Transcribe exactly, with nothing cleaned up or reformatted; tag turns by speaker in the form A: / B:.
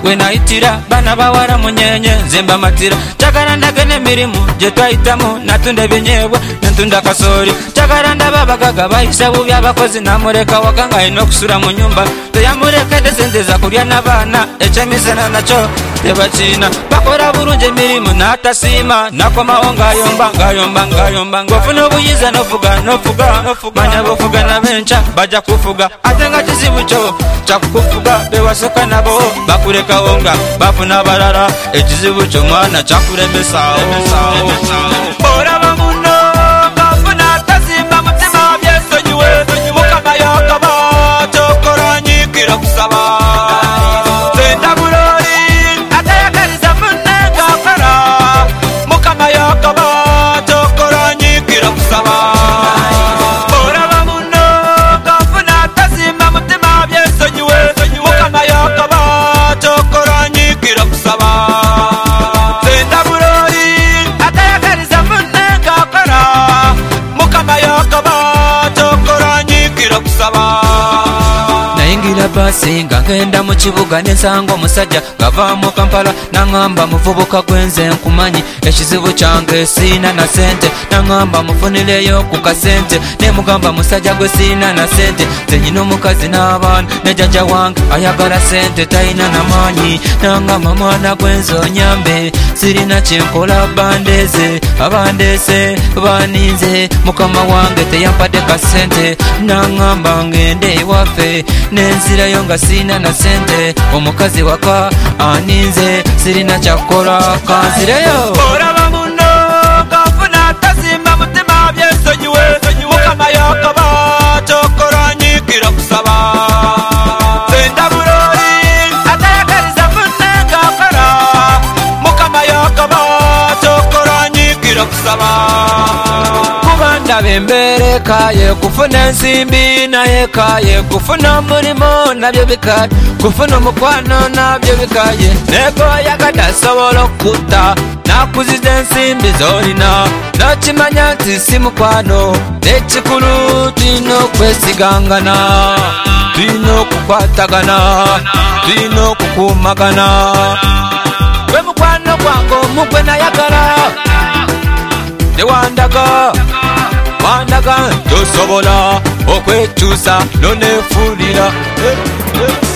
A: gwe nayitira bana bawala munyenye nzemba matira chagala ndagene mirimu je twayitamu natunda ebinyeebwa natunda kasooli chagala ndaba abagaga bayisa bubi abakozi namuleka wakanga ino okusula mu nyumba teyamulekedde sente za kulya n'abaana ekyemisana nakyo tebakina bakola bulungi emirimu n'atasiima nakomawo ngayomba ngayomba ngayomba ng'ofuna obuyiza n'ofuga n'ofuga manya bofuga n'abenca bajja kufuga ate nga kizibu kyo kyakukufuga bewasooka nabo bakulekawo nga bafuna abalala ekizibu kyo mwana kyakulembesaawo. Olaba muno ng'afuna atazimba mutima byesonyiwe mukama yakaba kyokola nyiikira kusaba senda buloli atayagaliza munne ng'akola mukama yakaba kyokola nyiikira kusaba. Olaba muno ng'afuna atazimba mutima byesonyiwe mukama yakaba kyokola nyiikira kusaba senda buloli atayagaliza munne ng'akola mukama yakaba kyokola nyiikira kusaba. Nayingira basi nga ngenda mu kibuga nensanga omusajja ngava mu Kampala naŋŋamba muvubuka gwenze nkumanyi ekizibu kyange siina na sente naŋŋamba mufunireyo ku kasente nemugamba musajja gwe siina na sente nze nyina omukazi n'abaana ne jjajja wange ayagala sente talina n'amaanyi naŋŋamba mwana gwenze onyambe sirina kyenkola bandeeze abandeese baninze mukama wange teyampadde kasente naŋŋamba ngende ewaffe nenzirayo nga siina na sente omukazi waka aninze sirina kyakukola kanzireyo. Olaba muno ng'afuna atazimba mutima byesonyiwe mukama yakaba kyokola nyiikira kusaba senda buloli atayagaliza munne ng'akola mukama yakaba kyokola nyiikira kusaba. Kuba ndaba embeera ekaye kufuna ensimbi naye kaye kufuna omulimo nabyo bikaye kufuna omukwano nabyo bikaye negoyagadde asobola okutta nakuziza ensimbi z'olina nokimanya nti si mukwano ekikulu tulina okwesigangana tulina okukwatagana tulina okukuumagana gwe mukwano gwange omugwe nayagala tewandaga wandaga tosobola okwekyusa nonefuulira.